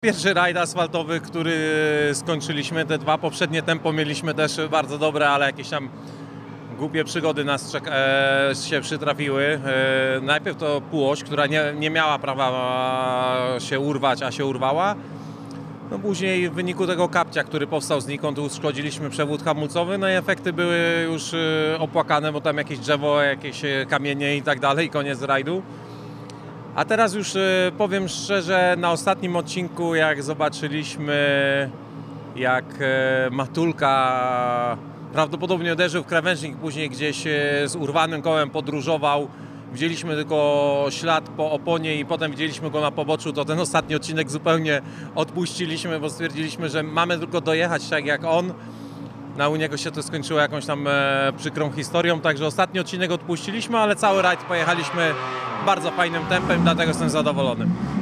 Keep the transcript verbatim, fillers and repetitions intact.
Pierwszy rajd asfaltowy, który skończyliśmy, te dwa poprzednie tempo mieliśmy też bardzo dobre, ale jakieś tam głupie przygody nas czeka- e, się przytrafiły. E, najpierw to Półoś, która nie, nie miała prawa się urwać, a się urwała. No później w wyniku tego kapcia, który powstał znikąd, uszkodziliśmy przewód hamulcowy, no i efekty były już e, opłakane, bo tam jakieś drzewo, jakieś e, kamienie i tak dalej, koniec rajdu. A teraz już e, powiem szczerze, na ostatnim odcinku, jak zobaczyliśmy, jak e, Matulka prawdopodobnie uderzył w krawężnik, później gdzieś e, z urwanym kołem podróżował, widzieliśmy tylko ślad po oponie i potem widzieliśmy go na poboczu, to ten ostatni odcinek zupełnie odpuściliśmy, bo stwierdziliśmy, że mamy tylko dojechać tak jak on. No, u niego się to skończyło jakąś tam e, przykrą historią, także ostatni odcinek odpuściliśmy, ale cały rajd pojechaliśmy bardzo fajnym tempem, dlatego jestem zadowolony.